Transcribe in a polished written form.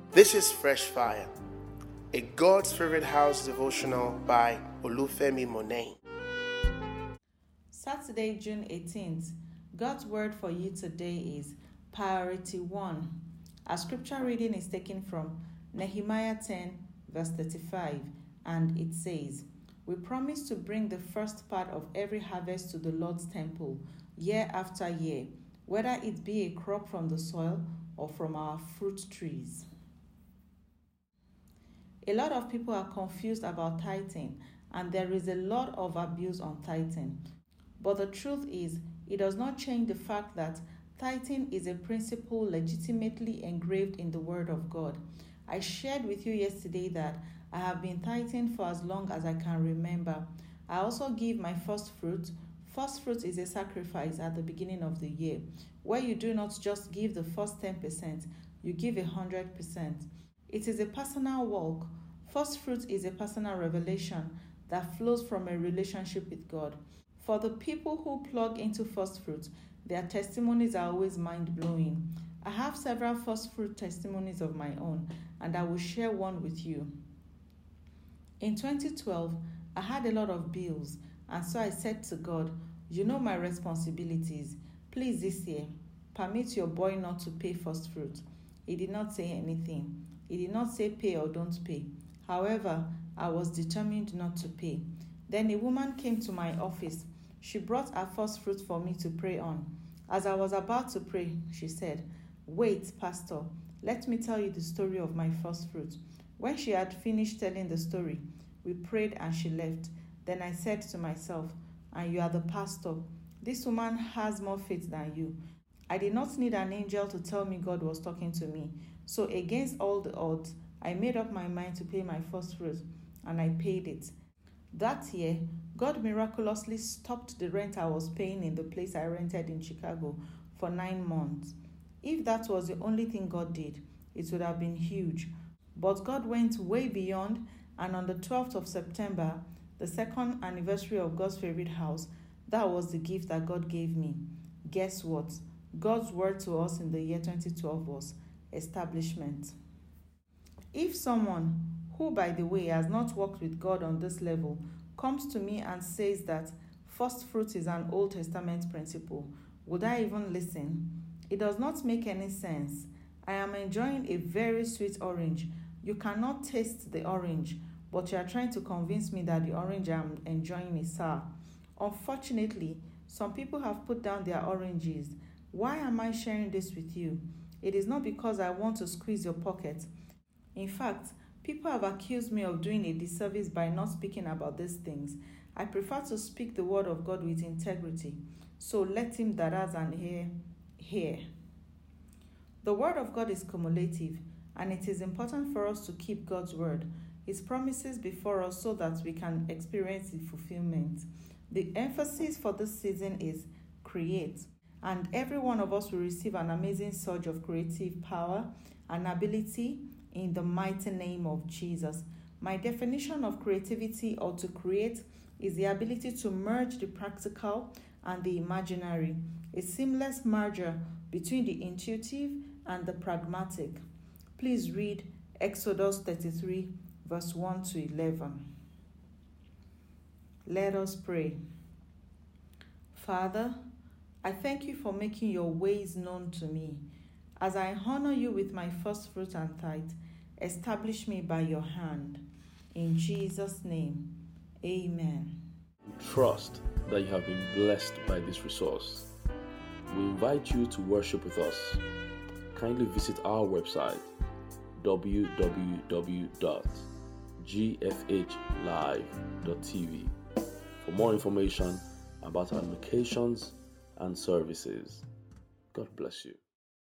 This is Fresh Fire, a God's Favorite House devotional by Olufemi Monet. Saturday, June 18th. God's word for you today is Priority 1. Our scripture reading is taken from Nehemiah 10, verse 35, and it says, "We promise to bring the first part of every harvest to the Lord's temple, year after year, whether it be a crop from the soil or from our fruit trees." A lot of people are confused about tithing, and there is a lot of abuse on tithing. But the truth is, it does not change the fact that tithing is a principle legitimately engraved in the Word of God. I shared with you yesterday that I have been tithing for as long as I can remember. I also give my first fruit. First fruit is a sacrifice at the beginning of the year, where you do not just give the first 10%, you give 100%. It is a personal walk. First fruit is a personal revelation that flows from a relationship with God. For the people who plug into first fruit, their testimonies are always mind-blowing. I have several first fruit testimonies of my own, and I will share one with you. In 2012, I had a lot of bills, and so I said to God, "You know my responsibilities. Please this year, permit your boy not to pay first fruit." He did not say anything. He did not say pay or don't pay. However, I was determined not to pay. Then a woman came to my office. She brought her first fruit for me to pray on. As I was about to pray, she said, "Wait, Pastor, let me tell you the story of my first fruit." When she had finished telling the story, we prayed and she left. Then I said to myself, "And you are the pastor. This woman has more faith than you." I did not need an angel to tell me God was talking to me. So against all the odds, I made up my mind to pay my first fruit, and I paid it. That year, God miraculously stopped the rent I was paying in the place I rented in Chicago for 9 months. If that was the only thing God did, it would have been huge. But God went way beyond, and on the 12th of September, the second anniversary of God's favorite house, that was the gift that God gave me. Guess what? God's word to us in the year 2012 was establishment. If someone who, by the way, has not worked with God on this level, comes to me and says that first fruit is an Old Testament principle, would I even listen? It does not make any sense. I am enjoying a very sweet orange. You cannot taste the orange, but you are trying to convince me that the orange I am enjoying is sour. Unfortunately, some people have put down their oranges. Why am I sharing this with you? It is not because I want to squeeze your pocket. In fact, people have accused me of doing a disservice by not speaking about these things. I prefer to speak the word of God with integrity. So let him that has an ear hear. The word of God is cumulative, and it is important for us to keep God's word, his promises before us, so that we can experience the fulfillment. The emphasis for this season is create, and every one of us will receive an amazing surge of creative power and ability in the mighty name of Jesus. My definition of creativity, or to create, is the ability to merge the practical and the imaginary, a seamless merger between the intuitive and the pragmatic. Please read Exodus 33, verse 1 to 11. Let us pray. Father, I thank you for making your ways known to me. As I honor you with my first fruit and tithe, establish me by your hand. In Jesus' name, amen. We trust that you have been blessed by this resource. We invite you to worship with us. Kindly visit our website, www.gfhlive.tv, for more information about our locations and services. God bless you.